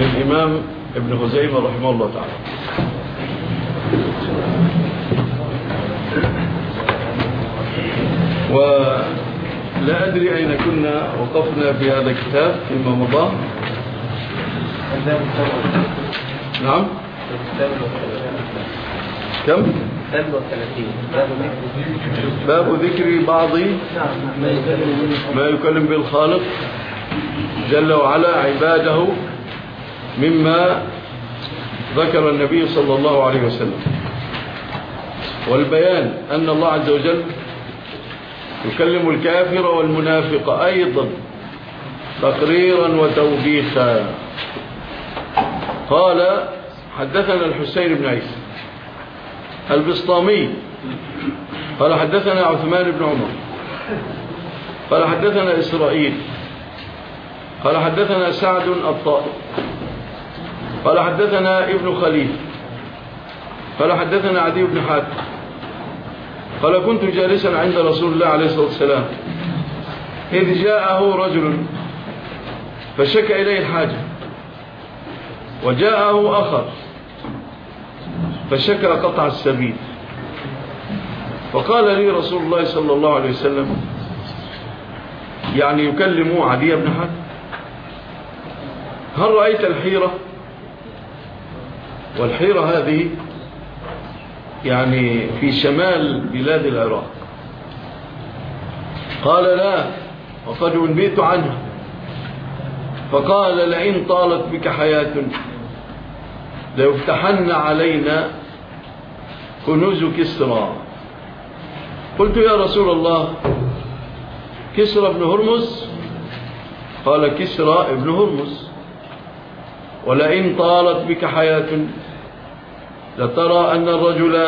للإمام ابن خزيمة رحمه الله تعالى. ولا أدري أين كنا وقفنا في هذا الكتاب فيما مضى. نعم كم؟ باب ذكر بعض ما يكلم بالخالق جل وعلا عباده، مما ذكر النبي صلى الله عليه وسلم، والبيان أن الله عز وجل يكلم الكافر والمنافق أيضا تقريرا وتوبيخا. قال حدثنا الحسين بن عيسى البسطامي قال حدثنا عثمان بن عمر قال حدثنا إسرائيل قال حدثنا سعد الطائي قال حدثنا ابن خليل قال حدثنا عدي بن حاتم قال كنت جالسا عند رسول الله عليه الصلاة والسلام إذ جاءه رجل فشكى إليه الحاجة، وجاءه آخر فشكى قطع السبيل، فقال لي رسول الله صلى الله عليه وسلم يعني يكلم عدي بن حاتم: هل رأيت الحيرة؟ والحيرة هذه يعني في شمال بلاد العراق. قال لا، وقد أنبئت عنها. فقال لئن طالت بك حياة ليفتحن علينا كنوز كسرى. قلت يا رسول الله كسرى بن هرمز؟ قال كسرى ابن هرمز. ولئن طالت بك حياة لترى أن الرجل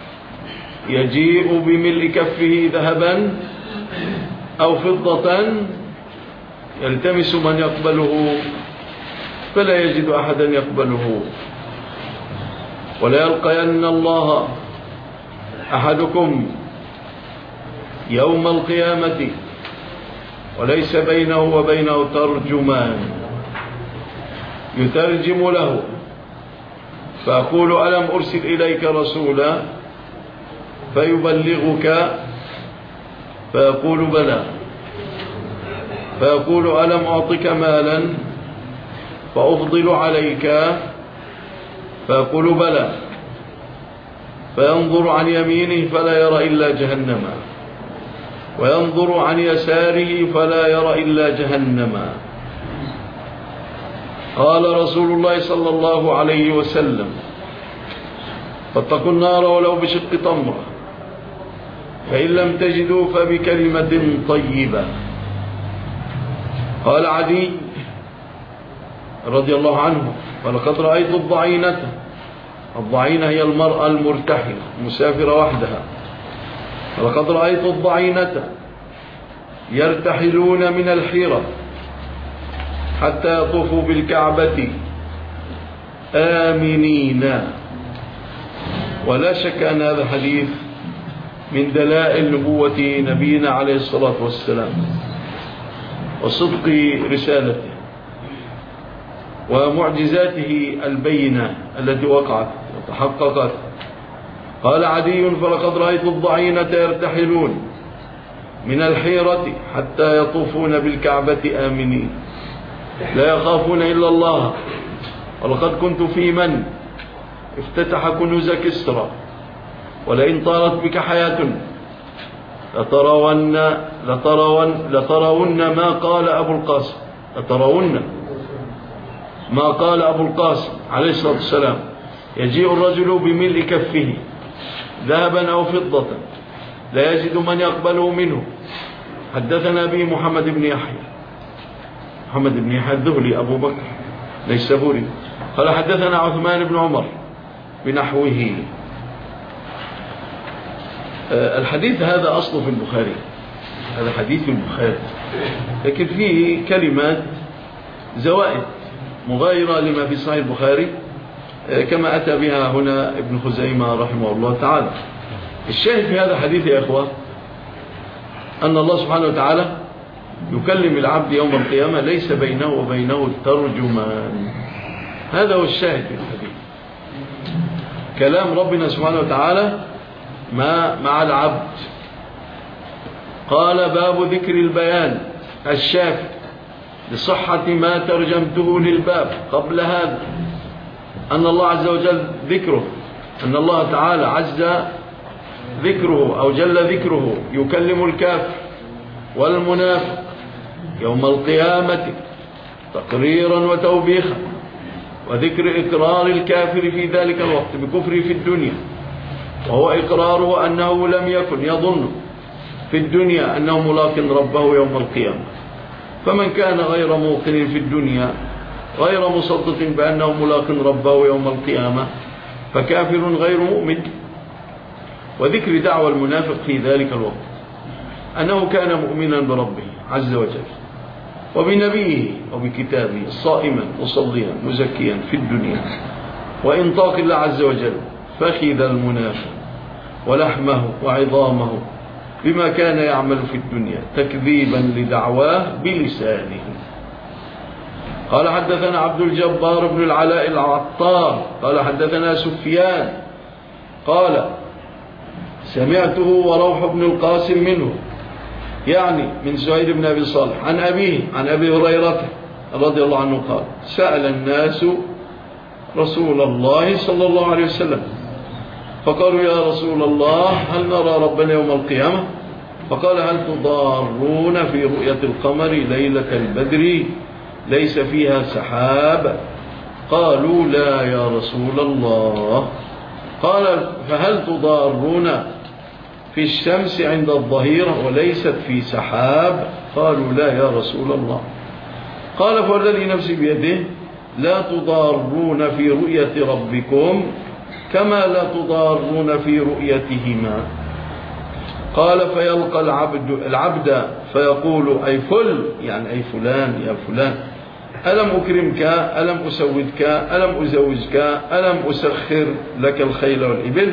يجيء بملء كفه ذهبا أو فضة يلتمس من يقبله فلا يجد أحدا يقبله، ولا يلقين الله أحدكم يوم القيامة وليس بينه وبينه ترجمان يترجم له، فأقول ألم أرسل إليك رسولا فيبلغك؟ فيقول بلى. فيقول ألم أعطك مالا فأفضل عليك؟ فيقول بلى. فينظر عن يمينه فلا يرى إلا جهنم، وينظر عن يساره فلا يرى إلا جهنم. قال رسول الله صلى الله عليه وسلم فاتقوا النار ولو بشق تمرة، فإن لم تجدوا فبكلمة طيبة. قال عدي رضي الله عنه ولقد رأيت الضعينة. الضعينة هي المرأة المرتحلة مسافرة وحدها. ولقد رأيت الضعينة يرتحلون من الحيرة حتى يطوفوا بالكعبة آمنين. ولا شك أن هذا الحديث من دلائل نبوة نبينا عليه الصلاة والسلام وصدق رسالته ومعجزاته البينة التي وقعت وتحققت. قال عدي فلقد رأيت الضعينة يرتحلون من الحيرة حتى يطوفون بالكعبة آمنين لا يخافون إلا الله. ولقد كنت في من افتتح كنوز كسرى. ولئن طالت بك حياة لترون ما قال أبو القاسم. لترون ما قال أبو القاسم عليه الصلاة والسلام: يجيء الرجل بملء كفه ذهبا أو فضة لا يجد من يقبله منه. حدثنا به محمد بن يحيى الذهلي أبو بكر نيسابوري قال حدثنا عثمان بن عمر بنحوه. الحديث هذا أصله في البخاري، هذا حديث البخاري، لكن فيه كلمات زوائد مغايرة لما في صحيح البخاري كما أتى بها هنا ابن خزيمة رحمه الله تعالى. الشاهد في هذا الحديث يا إخوة أن الله سبحانه وتعالى يكلم العبد يوم القيامة ليس بينه وبينه ترجمان. هذا هو الشاهد في الحديث. كلام ربنا سبحانه وتعالى مع العبد. قال باب ذكر البيان الشافي لصحة ما ترجمته للباب قبل هذا، أن الله عز وجل ذكره، أن الله تعالى عز ذكره أو جل ذكره يكلم الكافر والمنافق يوم القيامة تقريرا وتوبيخا، وذكر إقرار الكافر في ذلك الوقت بكفره في الدنيا، وهو إقراره أنه لم يكن يظن في الدنيا أنه ملاق ربه يوم القيامة. فمن كان غير موقن في الدنيا غير مصدق بأنه ملاق ربه يوم القيامة فكافر غير مؤمن. وذكر دعوى المنافق في ذلك الوقت أنه كان مؤمنا بربه عز وجل وبنبيه وبكتابه صائما مصليا مزكيا في الدنيا، وإنطاق الله عز وجل فخذ المنافق ولحمه وعظامه بما كان يعمل في الدنيا تكذيبا لدعواه بلسانه. قال حدثنا عبد الجبار بن العلاء العطار قال حدثنا سفيان قال سمعته وروح بن القاسم منه، يعني من سعيد بن أبي صالح عن أبيه عن أبي هريرة رضي الله عنه قال سأل الناس رسول الله صلى الله عليه وسلم فقالوا يا رسول الله هل نرى ربنا يوم القيامة؟ فقال هل تضارون في رؤية القمر ليلة البدر ليس فيها سحاب؟ قالوا لا يا رسول الله. قال فهل تضارون في الشمس عند الظهيرة وليست في سحاب؟ قالوا لا يا رسول الله. قال فوالذي نفسي بيده لا تضارون في رؤية ربكم كما لا تضارون في رؤيتهما. قال فيلقى العبد فيقول أي فل، يعني أي فلان يا فلان، ألم أكرمك، ألم أسودك، ألم أزوجك، ألم أسخر لك الخيل والإبل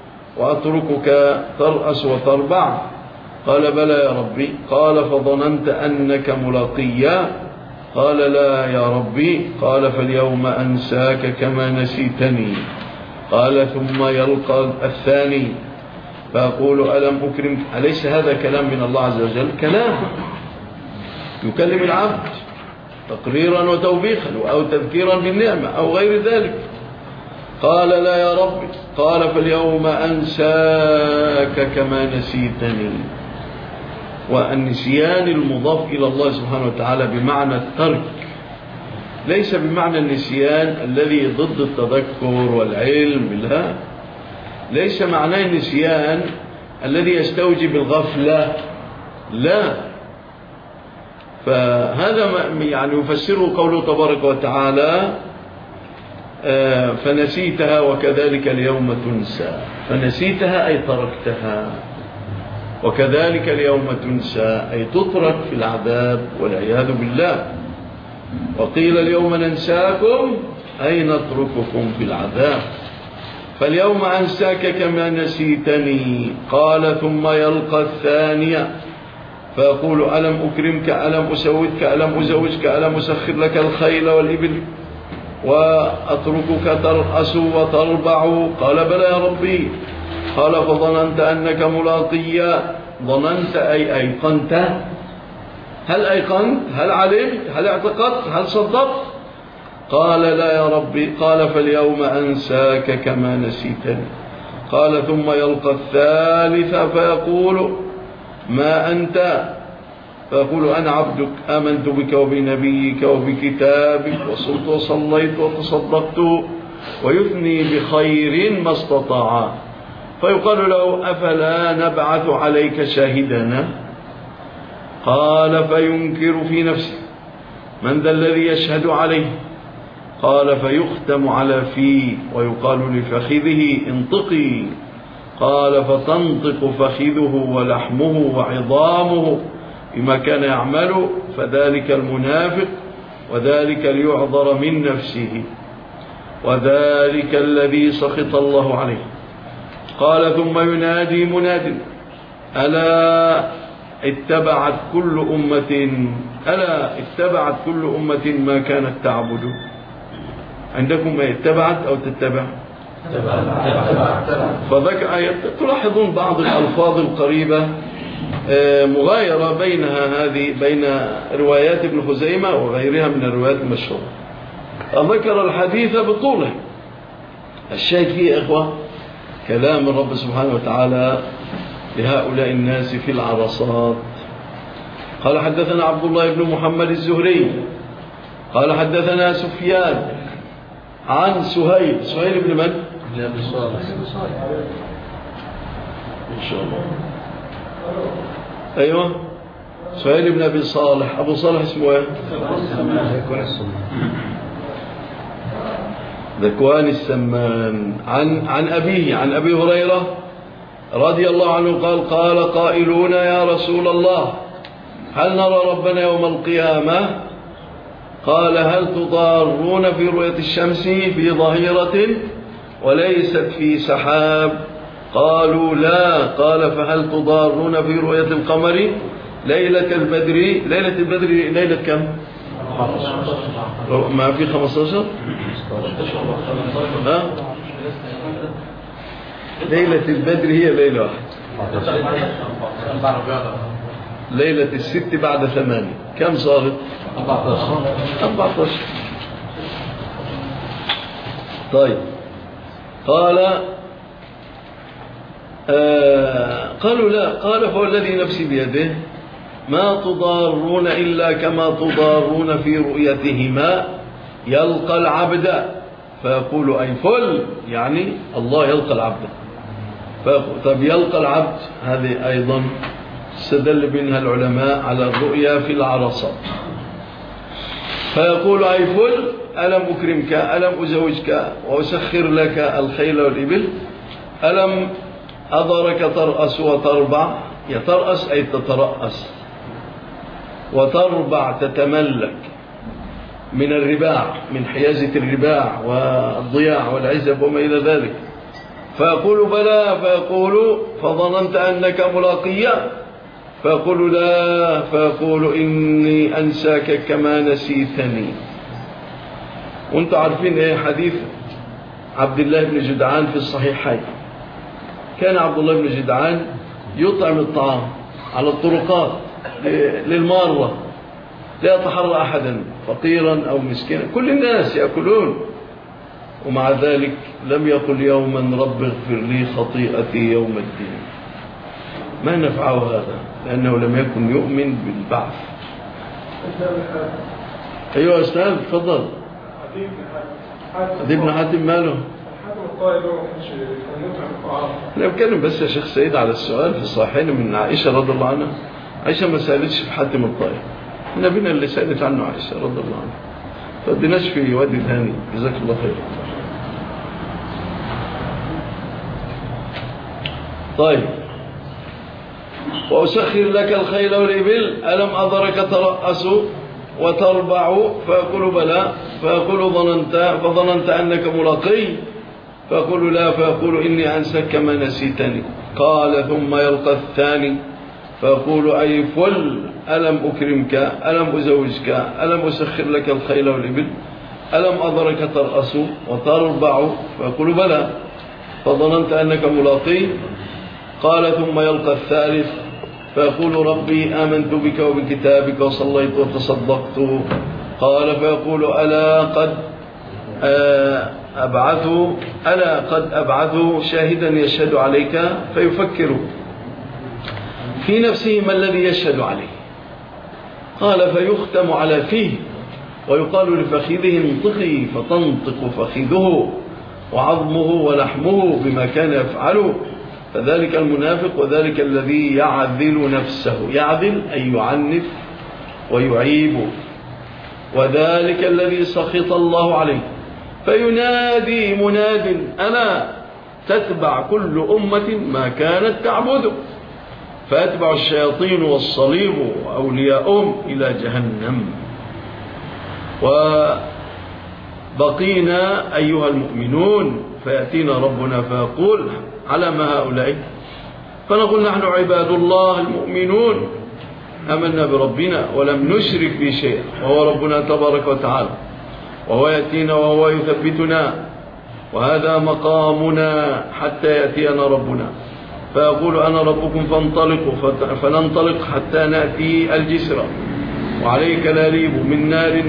وأتركك ترأس وتربع؟ قال بلى يا ربي. قال فظننت أنك ملاقيا؟ قال لا يا ربي. قال فاليوم أنساك كما نسيتني. قال ثم يلقى الثاني فأقول ألم أكرمك. أليس هذا كلام من الله عز وجل؟ كلام يكلم العبد تقريرا وتوبيخا أو تذكيرا بالنعمة أو غير ذلك. قال لا يا ربي. قال فاليوم أنساك كما نسيتني. والنسيان المضاف إلى الله سبحانه وتعالى بمعنى الترك، ليس بمعنى النسيان الذي ضد التذكر والعلم، لا، ليس معناه النسيان الذي يستوجب الغفلة، لا. فهذا يعني يفسره قوله تبارك وتعالى فنسيتها وكذلك اليوم تنسى. فنسيتها أي تركتها، وكذلك اليوم تنسى أي تترك في العذاب والعياذ بالله. وقيل اليوم ننساكم أي نترككم في العذاب. فاليوم أنساك كما نسيتني. قال ثم يلقى الثانية فيقول ألم أكرمك، ألم أسودك، ألم أزوجك، ألم أسخر لك الخيل والإبل وأتركك ترأس وتربع؟ قال بلى يا ربي. قال فظننت أنك ملاقيا. ظننت أي أيقنت. هل أيقنت؟ هل علمت؟ هل اعتقدت؟ هل صدقت؟ قال لا يا ربي. قال فاليوم أنساك كما نسيتني. قال ثم يلقى الثالث فيقول ما أنت؟ فيقول أنا عبدك آمنت بك وبنبيك وبكتابك وصلت وصليت وتصدقت، ويثني بخير ما استطاع. فيقال له أفلا نبعث عليك شاهدنا؟ قال فينكر في نفسه من ذا الذي يشهد عليه؟ قال فيختم على فيه ويقال لفخذه انطقي. قال فتنطق فخذه ولحمه وعظامه بما كان يعمل، فذلك المنافق، وذلك ليعذر من نفسه، وذلك الذي سخط الله عليه. قال ثم ينادي مناد ألا اتبعت كل أمة ما كانت تعبد. عندكم اتبعت أو تتبع؟ فذكر تلاحظون بعض الألفاظ القريبة مغايرة بينها هذه بين روايات ابن خزيمة وغيرها من الروايات المشهورة. ذكر الحديث بطوله. الشاهد فيه إخوة كلام الرب سبحانه وتعالى لهؤلاء الناس في العرصات. قال حدثنا عبد الله بن محمد الزهري قال حدثنا سفيان عن سهيل بن من؟ ابن أبي صالح إن شاء الله. أيوة سهيل بن أبي صالح. أبو صالح اسمه ايه؟ ذكوان السمان. عن أبيه عن أبي هريرة رضي الله عنه قال قائلون يا رسول الله هل نرى ربنا يوم القيامة؟ قال هل تضارون في رؤية الشمس في ظهيرة وليست في سحاب؟ قالوا لا. قال فهل تضارون في رؤية القمر ليلة البدر؟ ليلة كم؟ ما في 15 ها؟ ليلة البدر هي ليلة واحدة. ليلة الست بعد 8 كم صارت؟ 14. طيب قالوا لا. قال فوالذي نفسي بيده ما تضارون إلا كما تضارون في رؤيتهما يلقى العبد فيقول أي فل، يعني الله يلقى العبد. طب يلقى العبد هذه أيضا استدل بينها العلماء على الرؤيا في العرصات. فيقول أي فل ألم أكرمك، ألم أزوجك وأسخر لك الخيل والإبل، ألم أضرك ترأس وتربع. يترأس أي تترأس، وتربع تتملك من الرباع، من حيازة الرباع والضياع والعزب وما إلى ذلك. فيقول بلى. فيقول فظننت أنك ملاقيا؟ فيقول لا. فيقول إني أنساك كما نسيتني. وانتم عارفين ايه حديث عبد الله بن جدعان في الصحيحين. كان عبد الله بن جدعان يطعم الطعام على الطرقات للمارة، لا يتحرى أحدا فقيرا أو مسكينا، كل الناس يأكلون، ومع ذلك لم يقل يوما رب اغفر لي خطيئتي يوم الدين. ما نفعه هذا؟ لأنه لم يكن يؤمن بالبعث. أيها أستاذ تفضل. حديث ابن حاتم ماله؟ أنا بتكلم بس يا شيخ سيد على السؤال في الصحيحين من عائشة رضي الله عنها. عائشة ما سألتش في حاتم الطائي، نبينا اللي سألت عنه عائشة رضي الله عنها. فادناش في وادي ثاني. جزاك الله خير. طيب وأسخر لك الخيل والإبل ألم أضرك ترأس وتربع؟ فيقول بلى. فيقول فظننت أنك ملاقي؟ فيقول لا. فيقول إني أنساك كما نسيتني. قال ثم يلقى الثاني فيقول أي فل ألم أكرمك، ألم أزوجك، ألم أسخر لك الخيل والإبل، ألم أضرك ترأس وتربع؟ فيقول بلى. فظننت أنك ملاقي؟ قال ثم يلقى الثالث فيقول ربي آمنت بك وبكتابك وصليت وتصدقت. قال فيقول ألا قد أبعث شاهدا يشهد عليك؟ فيفكر في نفسه ما الذي يشهد عليه. قال فيختم على فيه ويقال لفخذه انطقي، فتنطق فخذه وعظمه ولحمه بما كان يفعله. فذلك المنافق وذلك الذي يعذل نفسه. يعذل أي يعنف ويعيب. وذلك الذي سخط الله عليه. فينادي مناد ألا تتبع كل أمة ما كانت تعبده، فيتبع الشياطين والصليب وأولياؤهم إلى جهنم. وبقينا أيها المؤمنون فيأتينا ربنا فيقول على ما هؤلاء؟ فنقول نحن عباد الله المؤمنون آمنا بربنا ولم نشرك به شيئا وهو ربنا تبارك وتعالى. وهو يأتينا وهو يثبتنا، وهذا مقامنا حتى يأتينا ربنا، فيقول أنا ربكم فانطلقوا، فننطلق حتى نأتي الجسر، وعليه كلاليب من نار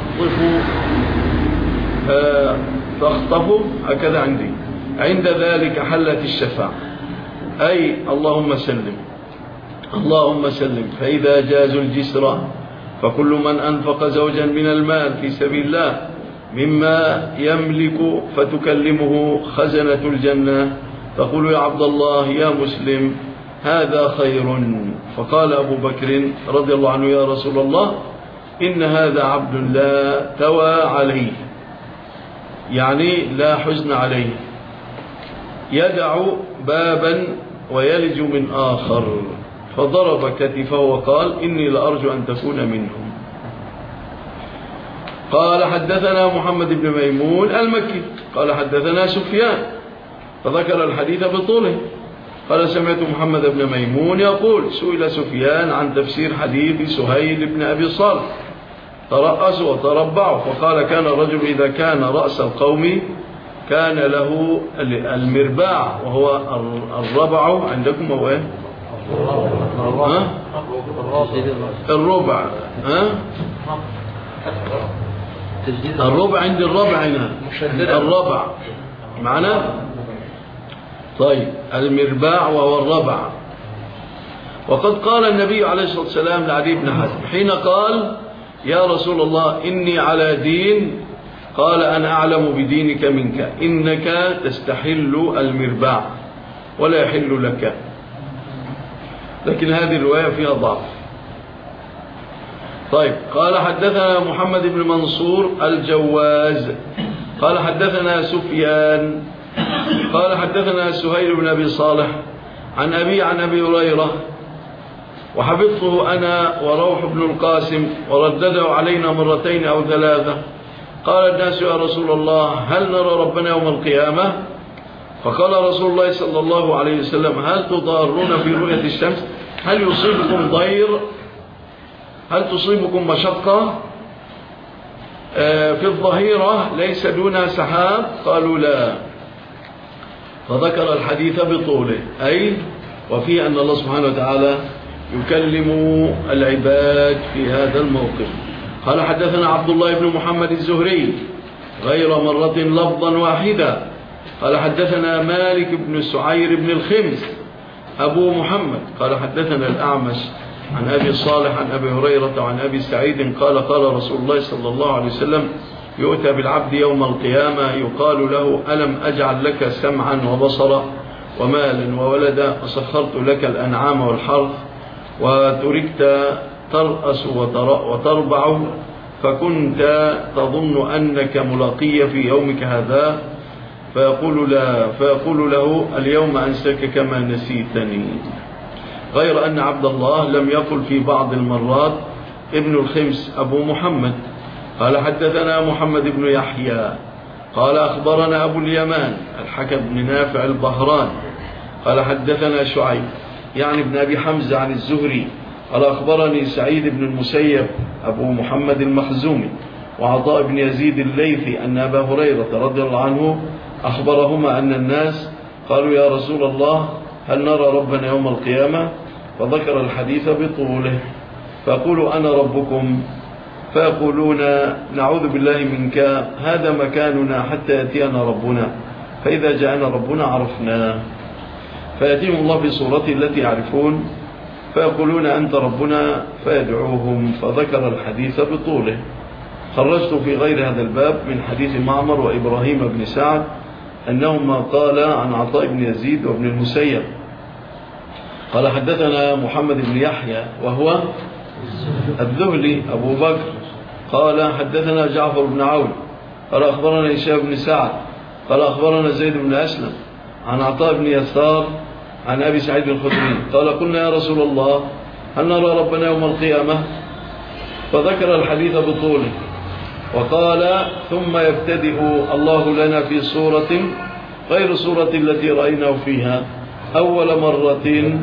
تخطف هكذا عندي، عند ذلك حلت الشفاعة، أي اللهم سلم اللهم سلم. فإذا جازوا الجسر فكل من أنفق زوجا من المال في سبيل الله مما يملك فتكلمه خزنة الجنة تقول يا عبد الله يا مسلم هذا خير، فقال أبو بكر رضي الله عنه يا رسول الله إن هذا عبد لا توى عليه، يعني لا حزن عليه، يدع بابا ويلج من آخر، فضرب كتفه وقال إني لأرجو أن تكون منهم. قال حدثنا محمد بن ميمون المكي قال حدثنا سفيان، فذكر الحديث بطوله. قال سمعت محمد بن ميمون يقول سئل سفيان عن تفسير حديث سهيل بن أبي صالح ترأسوا وتربعوا، فقال كان الرجل إذا كان رأس القوم كان له المرباع، وهو الربع عندكم هو ايه؟ الربع. الربع عند الربع هنا الربع معنا. طيب المرباع وهو الربع. وقد قال النبي عليه الصلاة والسلام لعلي بن حاتم حين قال يا رسول الله إني على دين، قال أنا أعلم بدينك منك، إنك تستحل المرباع ولا يحل لك. لكن هذه الرواية فيها ضعف. طيب قال حدثنا محمد بن منصور الجواز قال حدثنا سفيان قال حدثنا سهيل بن أبي صالح عن أبي هريرة، وحفظته أنا وروح بن القاسم وردده علينا مرتين أو ثلاثة. قال الناس يا رسول الله هل نرى ربنا يوم القيامة؟ فقال رسول الله صلى الله عليه وسلم هل تضارون في رؤية الشمس؟ هل يصيبكم ضير؟ هل تصيبكم مشقة في الظهيرة ليس دونها سحاب؟ قالوا لا. فذكر الحديث بطوله، أي وفيه أن الله سبحانه وتعالى يكلم العباد في هذا الموقف. قال حدثنا عبد الله بن محمد الزهري غير مرة لفظا واحدا قال حدثنا مالك بن سعير بن الخمس أبو محمد قال حدثنا الأعمش عن أبي صالح عن أبي هريرة وعن أبي سعيد قال قال رسول الله صلى الله عليه وسلم يؤتى بالعبد يوم القيامة يقال له ألم أجعل لك سمعا وبصرا ومالا وولدا وسخرت لك الأنعام والحرث وتركت ترأس وتربع فكنت تظن أنك ملاقي في يومك هذا؟ فيقول لا، فيقول له اليوم أنساك كما نسيتني. غير أن عبد الله لم يقل في بعض المرات ابن الخمس أبو محمد. قال حدثنا محمد بن يحيى قال أخبرنا أبو اليمان الحكم بن نافع البهران قال حدثنا شعيب يعني ابن أبي حمزة عن الزهري قال أخبرني سعيد بن المسيب أبو محمد المخزومي وعطاء بن يزيد الليثي أن أبا هريرة رضي الله عنه أخبرهما أن الناس قالوا يا رسول الله هل نرى ربنا يوم القيامة؟ فذكر الحديث بطوله. فيقول أنا ربكم فيقولون نعوذ بالله منك هذا مكاننا حتى يأتينا ربنا، فإذا جاءنا ربنا عرفنا، فيأتيهم الله في صورته التي يعرفون فيقولون أنت ربنا فيدعوهم. فذكر الحديث بطوله. خرجت في غير هذا الباب من حديث معمر وإبراهيم بن سعد أنهما قال عن عطاء بن يزيد وابن المسيب قال حدثنا محمد بن يحيى وهو الذهلي أبو بكر قال حدثنا جعفر بن عون قال أخبرنا هشام بن سعد قال أخبرنا زيد بن أسلم عن عطاء بن يسار عن أبي سعيد الخدري قال قلنا يا رسول الله هل نرى ربنا يوم القيامة؟ فذكر الحديث بطوله وقال ثم يبتدئ الله لنا في صورة غير صورة التي رأيناه فيها أول مرة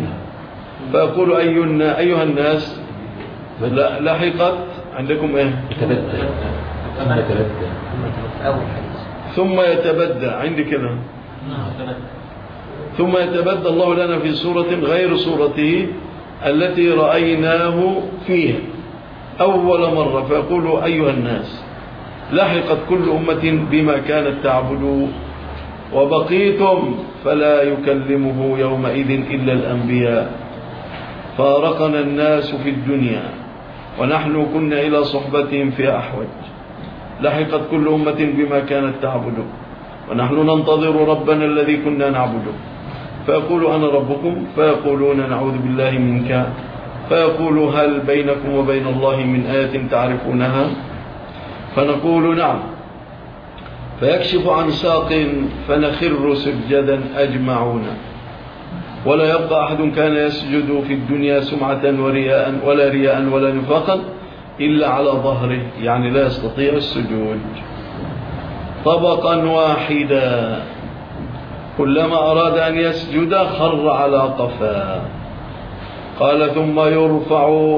فيقول أيها الناس لحقت عندكم إيه؟ ثم يتبدى عندي كده. ثم يتبدى الله لنا في صورة غير صورته التي رأيناه فيها أول مرة، فيقول أيها الناس لحقت كل أمة بما كانت تعبد وبقيتم فلا يكلمه يومئذ إلا الأنبياء، فارقنا الناس في الدنيا ونحن كنا إلى صحبتهم في أحوج. لحقت كل أمة بما كانت تعبد ونحن ننتظر ربنا الذي كنا نعبده، فيقول أنا ربكم، فيقولون نعوذ بالله منك، فيقول هل بينكم وبين الله من آية تعرفونها؟ فنقول نعم، فيكشف عن ساق فنخر سجدا أجمعون، ولا يبقى أحد كان يسجد في الدنيا سمعة ولا رياء ولا نفاقا إلا على ظهره، يعني لا يستطيع السجود، طبقا واحدا، كلما أراد أن يسجد خر على قفاه. قال ثم يرفع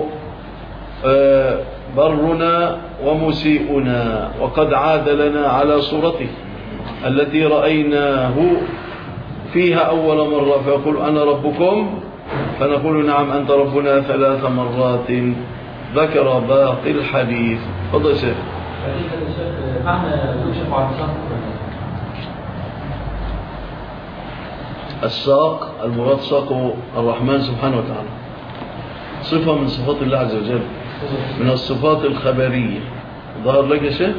برنا ومسيئنا وقد عاد لنا على صورته التي رأيناه فيها أول مرة، فيقول أنا ربكم، فنقول نعم أنت ربنا 3 مرات. ذكر باقي الحديث. فضل شيخ. الساق المراد ساق الرحمن سبحانه وتعالى، صفة من صفات الله عز وجل، من الصفات الخبرية. ظهر لك يا شيخ؟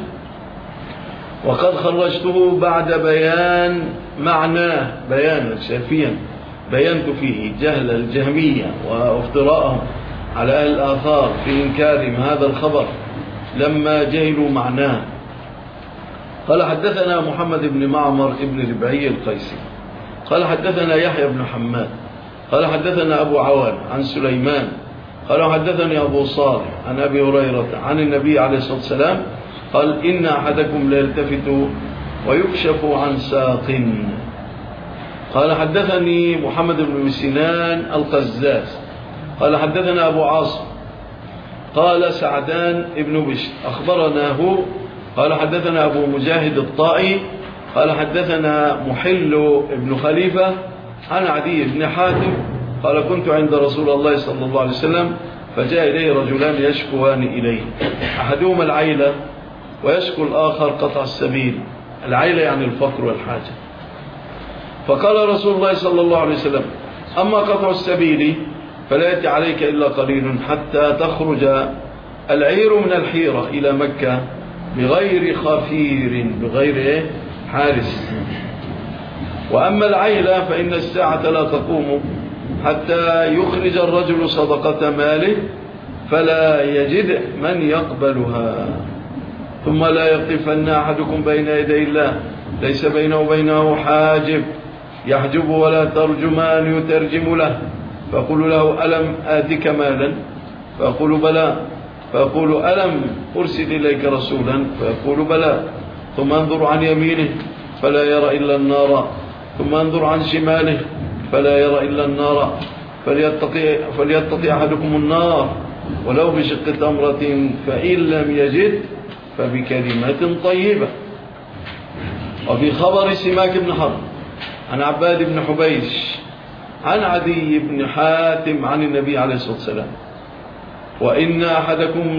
وقد خرجته بعد بيان معناه بيانا شافيا بينت فيه جهل الجهمية وافتراءهم على أهل الآثار في إنكارهم هذا الخبر لما جهلوا معناه. قال حدثنا محمد بن معمر بن ربعي القيسي قال حدثنا يحيى بن حماد قال حدثنا أبو عوان عن سليمان قال حدثني أبو صالح عن أبي هريرة عن النبي عليه الصلاة والسلام قال إن أحدكم ليلتفت ويكشف عن ساق. قال حدثني محمد بن سنان القزاز قال حدثنا أبو عاصم قال سعدان بن بشر أخبرناه قال حدثنا أبو مجاهد الطائي قال حدثنا محل بن خليفة عن عدي بن حاتم قال كنت عند رسول الله صلى الله عليه وسلم فجاء إليه رجلان يشكوان إليه، أحدهما العيلة ويشكو الآخر قطع السبيل. العيلة يعني الفقر والحاجة. فقال رسول الله صلى الله عليه وسلم أما قطع السبيل فلا يأتي عليك إلا قليل حتى تخرج العير من الحيرة إلى مكة بغير خفير، بغير حارس. وأما العيلة فإن الساعة لا تقوم حتى يخرج الرجل صدقة ماله فلا يجد من يقبلها، ثم لا يقفن أحدكم بين يدي الله ليس بينه وبينه حاجب يحجب ولا ترجمان يترجم له، فأقول له ألم آتك مالا؟ فأقول بلى. فأقول ألم أرسل إليك رسولا؟ فيقول بلى. ثم انظر عن يمينه فلا يرى إلا النار، ثم انظر عن شماله فلا يرى إلا النار، فليتقي أحدكم النار ولو بشق تمرة، فإن لم يجد فبكلمة طيبة. وفي خبر سماك بن حرب عن عباد بن حبيش عن عدي بن حاتم عن النبي عليه الصلاة والسلام وإن أحدكم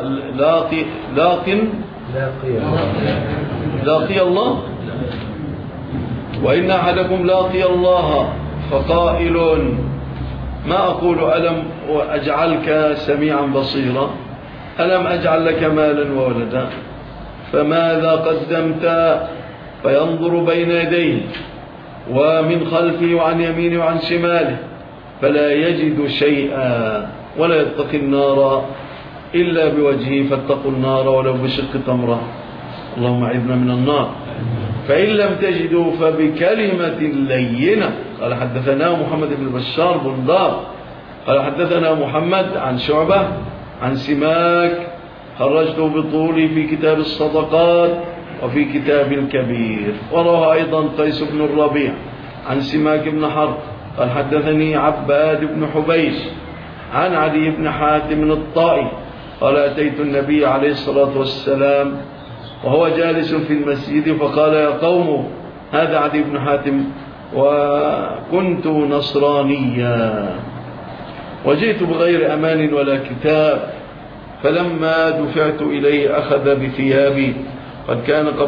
لاقي الله وإن أحدكم لاقي الله فقائل ما أقول ألم أجعلك سميعا بصيرا، ألم أجعل لك مالا وولدا، فماذا قدمت؟ فينظر بين يديه ومن خلفه وعن يمينه وعن شماله فلا يجد شيئا ولا يتقي النار إلا بوجهه، فاتقوا النار ولو بشق تمرة. اللهم أعذنا من النار. فإن لم تجدوا فبكلمة لينة. قال حدثنا محمد بن بشار بندار قال حدثنا محمد عن شعبة عن سماك خرجته بطولي في كتاب الصدقات وفي كتاب الكبير. وروى أيضا قيس بن الربيع عن سماك بن حرب قال حدثني عباد بن حبيش عن عدي بن حاتم الطائي قال أتيت النبي عليه الصلاة والسلام وهو جالس في المسجد فقال يا قوم هذا عدي بن حاتم وكنت نصرانيا وجئت بغير أمان ولا كتاب، فلما دفعت إليه أخذ بثيابي وقد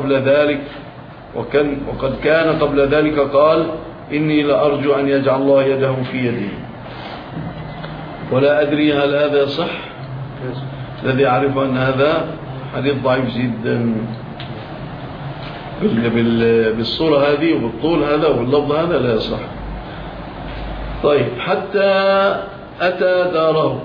كان قبل ذلك قال إني لأرجو أن يجعل الله يده في يدي. ولا أدري هل هذا صح، الذي أعرف أن هذا حديث ضعيف جدا بالصورة هذه وبالطول هذا واللفظ هذا لا يصح. طيب، حتى أتى داره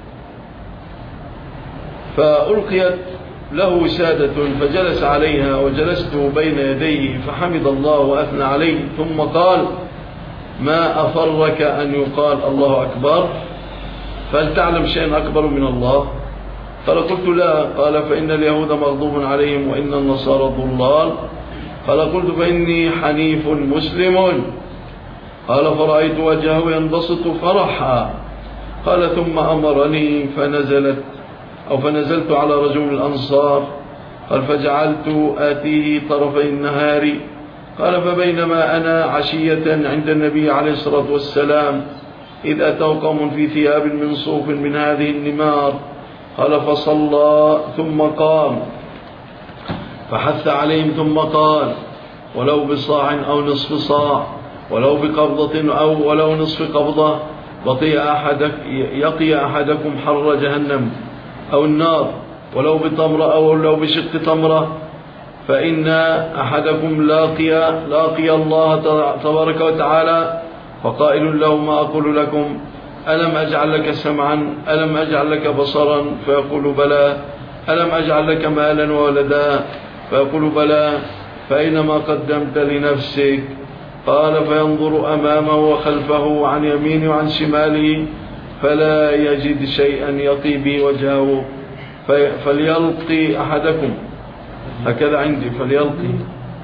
فألقيت له وسادة فجلس عليها وجلست بين يديه فحمد الله وأثنى عليه، ثم قال ما أفرك أن يقال الله أكبر؟ فهل تعلم شيئا أكبر من الله؟ قال قلت لا. قال فإن اليهود مغضوب عليهم وإن النصارى ضلال. قال قلت فإني حنيف مسلم. قال فرأيت وجهه ينبسط فرحا. قال ثم أمرني فنزلت على رجل من الأنصار. قال فجعلت آتيه طرفي النهار. قال فبينما أنا عشية عند النبي عليه الصلاة والسلام إذ أتوا قوم في ثياب من صوف من هذه النمار. قال فصلى ثم قام فحث عليهم ثم قال ولو بصاع أو نصف صاع ولو بقبضة أو ولو نصف قبضة يقي أحدكم حر جهنم أو النار ولو بتمرة أو لو بشق تمرة، فإن أحدكم لاقي الله تبارك وتعالى فقائل له ما أقول لكم ألم أجعل لك سمعا ألم أجعل لك بصرا فيقول بلى، ألم أجعل لك مالا وولدا فيقول بلى، فأينما قدمت لنفسك؟ قال فينظر أمامه وخلفه وعن يمينه وعن شماله فلا يجد شيئا يقي به وجهه فليلقي أحدكم، هكذا عندي فليلقي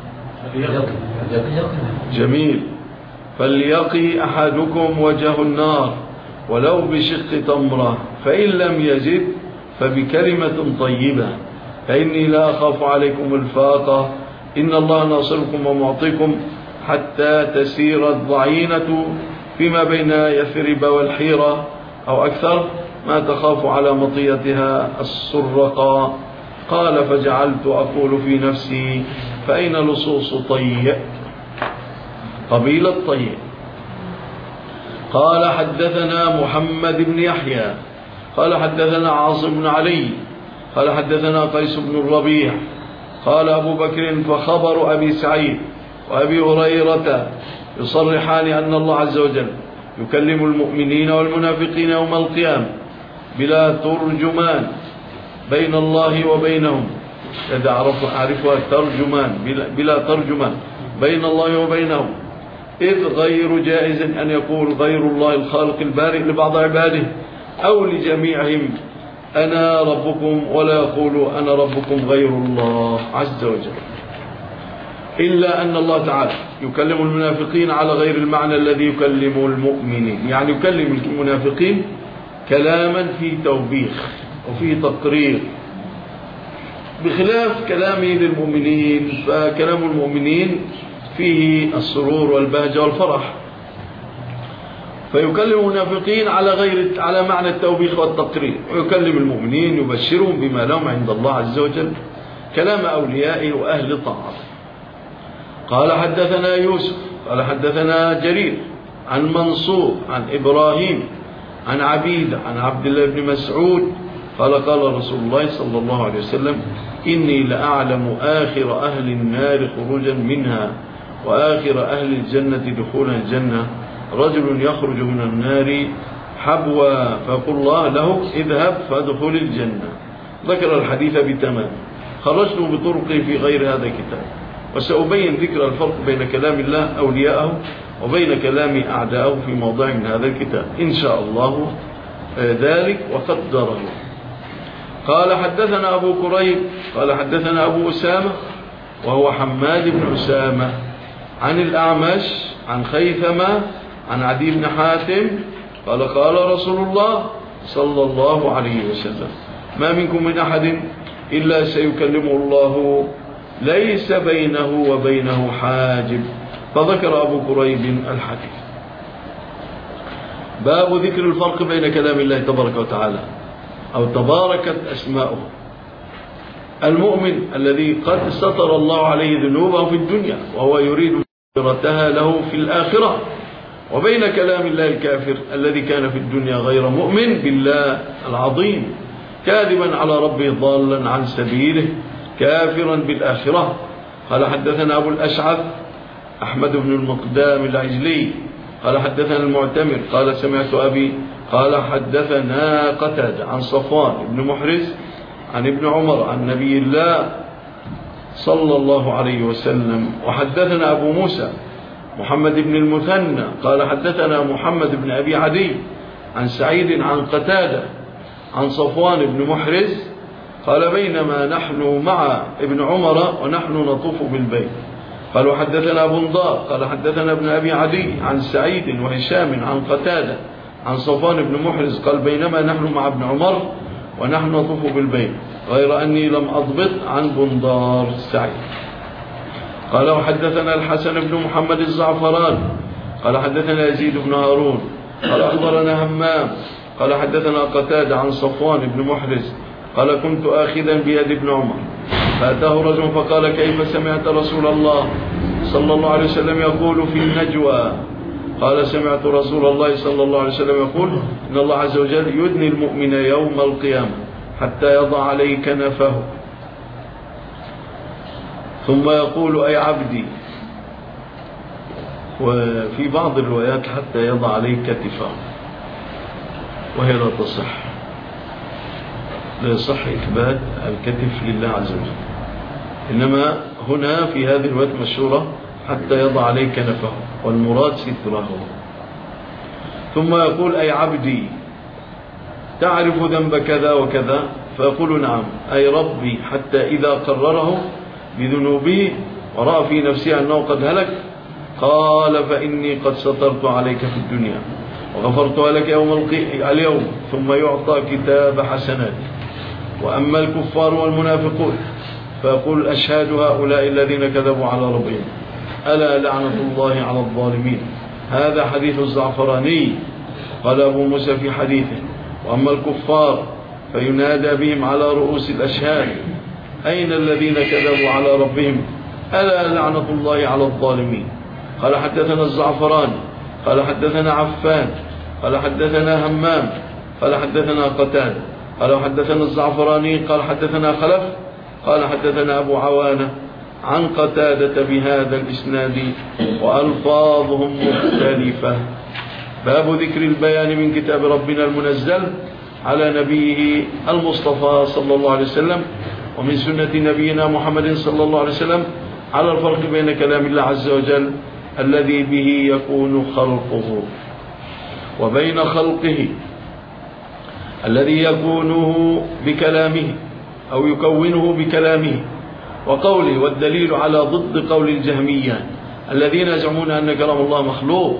جميل، فليقي أحدكم وجه النار ولو بشق تمرة، فإن لم يجد فبكلمة طيبة فإني لا أخاف عليكم الفاقة، إن الله ناصركم ومعطيكم حتى تسير الضعينة فيما بين يثرب والحيرة أو أكثر ما تخاف على مطيتها السرقة. قال فجعلت أقول في نفسي فأين لصوص طي قبيلة طي. قال حدثنا محمد بن يحيى قال حدثنا عاصم بن علي قال حدثنا قيس بن الربيع قال أبو بكر فخبر أبي سعيد وأبي هريرة يصرحان أن الله عز وجل يكلم المؤمنين والمنافقين يوم القيامة بلا ترجمان بين الله وبينهم، إذا أعرفها ترجمان بلا ترجمان بين الله وبينهم، إذ غير جائز أن يقول غير الله الخالق البارئ لبعض عباده أو لجميعهم أنا ربكم ولا يقول أنا ربكم غير الله عز وجل، إلا أن الله تعالى يكلم المنافقين على غير المعنى الذي يكلم المؤمنين، يعني يكلم المنافقين كلاما فيه توبيخ وفيه تقرير بخلاف كلامه للمؤمنين، فكلام المؤمنين فيه السرور والبهجة والفرح، فيكلم المنافقين على معنى التوبيخ والتقرير، ويكلم المؤمنين يبشرهم بما لهم عند الله عز وجل كلام أوليائه وأهل طاعته. قال حدثنا يوسف قال حدثنا جرير عن منصور عن إبراهيم عن عبيد عن عبد الله بن مسعود قال قال رسول الله صلى الله عليه وسلم إني لأعلم آخر أهل النار خروجا منها وآخر أهل الجنة دخولا الجنة رجل يخرج من النار حبوا فيقول الله له اذهب فادخل الجنة. ذكر الحديث بتمام، خرجت بطرقه في غير هذا الكتاب، وسأبين ذكر الفرق بين كلام الله أولياءه وبين كلام أعداءه في موضع من هذا الكتاب إن شاء الله ذلك وقدره. قال حدثنا أبو كريب قال حدثنا أبو أسامة وهو حماد بن أسامة عن الأعمش عن خيثمة عن عدي بن حاتم قال قال رسول الله صلى الله عليه وسلم ما منكم من أحد إلا سيكلمه الله ليس بينه وبينه حاجب. فذكر أبو كريب الحديث. باب ذكر الفرق بين كلام الله تبارك وتعالى أو تباركت أسماؤه. المؤمن الذي قد ستر الله عليه ذنوبه في الدنيا وهو يريد مغفرتها له في الآخرة، وبين كلام الله الكافر الذي كان في الدنيا غير مؤمن بالله العظيم، كاذبا على ربه ضالا عن سبيله، كافرا بالآخرة. قال حدثنا أبو الأشعث أحمد بن المقدام العجلي قال حدثنا المعتمر قال سمعت أبي قال حدثنا قتادة عن صفوان بن محرز عن ابن عمر عن نبي الله صلى الله عليه وسلم. وحدثنا أبو موسى محمد بن المثنى قال حدثنا محمد بن أبي عدي عن سعيد عن قتادة عن صفوان بن محرز قال بينما نحن مع ابن عمر ونحن نطوف بالبيت قال وحدثنا أبو نضار قال حدثنا ابن أبي عدي عن سعيد وهشام عن قتادة عن صفوان بن محرز قال بينما نحن مع ابن عمر ونحن نطوف بالبيت غير أني لم أضبط عن بندار سعيد. قال وحدثنا الحسن بن محمد الزعفران قال حدثنا يزيد بن هارون قال أخبرنا همام قال حدثنا قتادة عن صفوان بن محرز قال كنت آخذا بيد ابن عمر فأتاه رجل فقال كيف سمعت رسول الله صلى الله عليه وسلم يقول في النجوى؟ قال سمعت رسول الله صلى الله عليه وسلم يقول إن الله عز وجل يدني المؤمن يوم القيامة حتى يضع عليه كنفه ثم يقول أي عبدي، وفي بعض الروايات حتى يضع عليه كتفه، وهي لا تصح، لا يصح إثبات الكتف لله عز وجل، إنما هنا في هذه الرواية المشهورة حتى يضع عليه كنفه والمراد ستره. ثم يقول أي عبدي تعرف ذنب كذا وكذا؟ فيقول نعم أي ربي، حتى إذا قرره بذنوبه ورأى في نفسه أنه قد هلك قال فإني قد سترت عليك في الدنيا وغفرتها لك اليوم، ثم يعطى كتاب حسنات. وأما الكفار والمنافقون فيقول أشهد هؤلاء الذين كذبوا على ربهم ألا لعنة الله على الظالمين. هذا حديث الزعفراني. قال أبو موسى في حديثه وأما الكفار فينادى بهم على رؤوس الأشهاد أين الذين كذبوا على ربهم ألا لعنة الله على الظالمين. قال حدثنا الزعفراني قال حدثنا عفان قال حدثنا همام قال حدثنا قتادة قال حدثنا الزعفراني قال حدثنا خلف قال حدثنا أبو عوانة عن قتادة بهذا الإسناد وألفاظهم مختلفة. باب ذكر البيان من كتاب ربنا المنزل على نبيه المصطفى صلى الله عليه وسلم ومن سنة نبينا محمد صلى الله عليه وسلم على الفرق بين كلام الله عز وجل الذي به يكون خلقه وبين خلقه الذي يكونه بكلامه أو يكونه بكلامه وقوله. والدليل على ضد قول الجهمية الذين يزعمون أن كلام الله مخلوق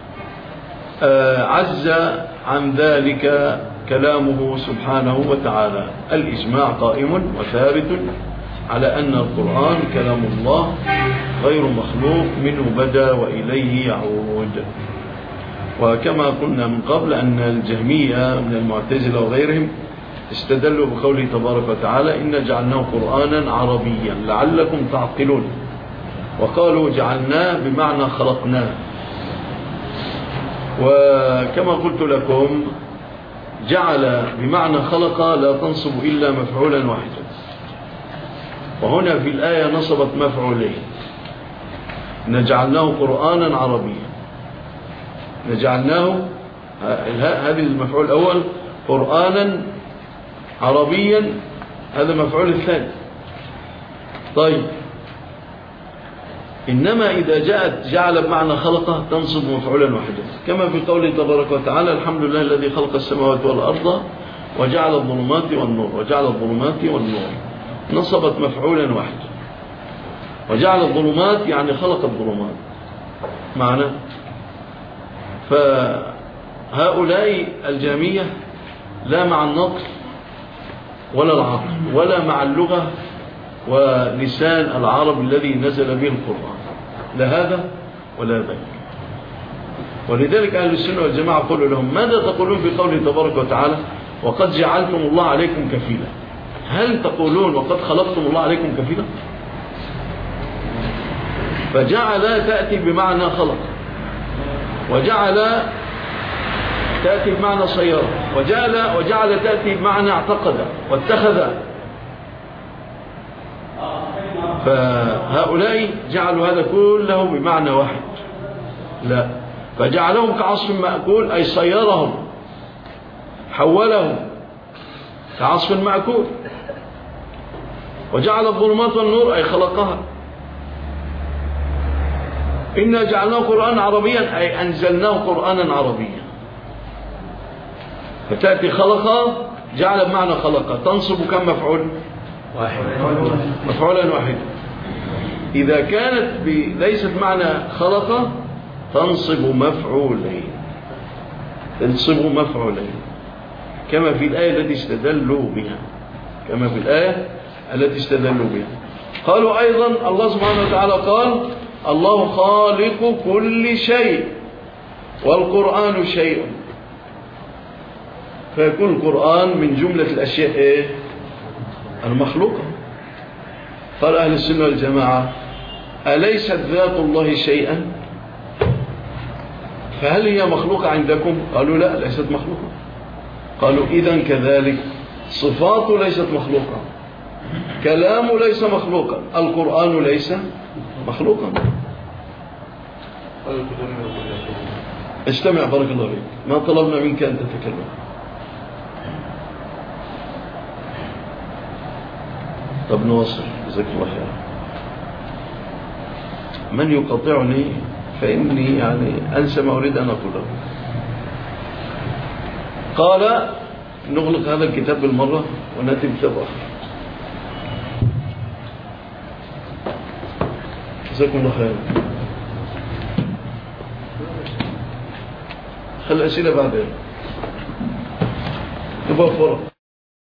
عز عن ذلك كلامه سبحانه وتعالى. الإجماع قائم وثابت على أن القرآن كلام الله غير مخلوق، منه بدأ وإليه يعود. وكما قلنا من قبل أن الجهمية من المعتزلة وغيرهم استدلوا بقوله تبارك وتعالى إن جعلناه قرآنا عربيا لعلكم تعقلون، وقالوا جعلناه بمعنى خلقناه. وكما قلت لكم جعل بمعنى خلق لا تنصب إلا مفعولا واحدا، وهنا في الآية نصبت مفعولين. نجعلناه قرآنا عربيا، نجعلناه هذه المفعول الأول قرآنا عربيا، هذا مفعول الثاني. طيب إنما إذا جاءت جعل بمعنى خلقه تنصب مفعولا واحدا، كما في قوله تبارك وتعالى الحمد لله الذي خلق السماوات والأرض وجعل الظلمات والنور، وجعل الظلمات والنور نصبت مفعولا واحدا. وجعل الظلمات يعني خلق الظلمات معنى. فهؤلاء الجهمية لا مع النقل ولا العقل ولا مع اللغة ولسان العرب الذي نزل به القرآن، لا هذا ولا ذاك. ولذلك أهل السنة والجماعة قالوا لهم: ماذا تقولون في قوله تبارك وتعالى: وقد جعلتم الله عليكم كفيلا؟ هل تقولون وقد خلقتم الله عليكم كفيلا؟ فجعل تأتي بمعنى خلق، وجعل تأتي بمعنى صيرة، وجعل تأتي بمعنى اعتقد واتخذ. فهؤلاء جعلوا هذا كله بمعنى واحد، لا، فجعلهم كعصف مأكول، أي صيرهم حولهم كعصف مأكول. وجعل الظلمات والنور، أي خلقها. إنا جعلناه قرآن عربيا، أي أنزلناه قرآنا عربيا. فتأتي خلقها، جعل بمعنى خلقها، تنصب كم مفعول؟ واحد، مفعولا واحدا. إذا كانت ليست معنى خلقة تنصب مفعولين، كما في الآية التي استدلوا بها، قالوا أيضا الله سبحانه وتعالى قال: الله خالق كل شيء والقرآن شيء. فيكون القرآن من جملة الأشياء المخلوقة. قال أهل السنة والجماعة: أليست ذات الله شيئا؟ فهل هي مخلوقة عندكم؟ قالوا: لا، ليست مخلوقة. قالوا: إذن كذلك صفاته ليست مخلوقة، كلامه ليس مخلوقا، القرآن ليس مخلوقا. استمع بارك الله فيك، ما طلبنا منك أن تتكلم. طب نواصل، جزاك الله خير. من يقاطعني فإني أنسى ما أريد أن أقوله. قال: نغلق هذا الكتاب بالمرة ونأتي بكتاب آخر. جزاكم الله خير. خلي الأسئلة بعدين تبقى فرق.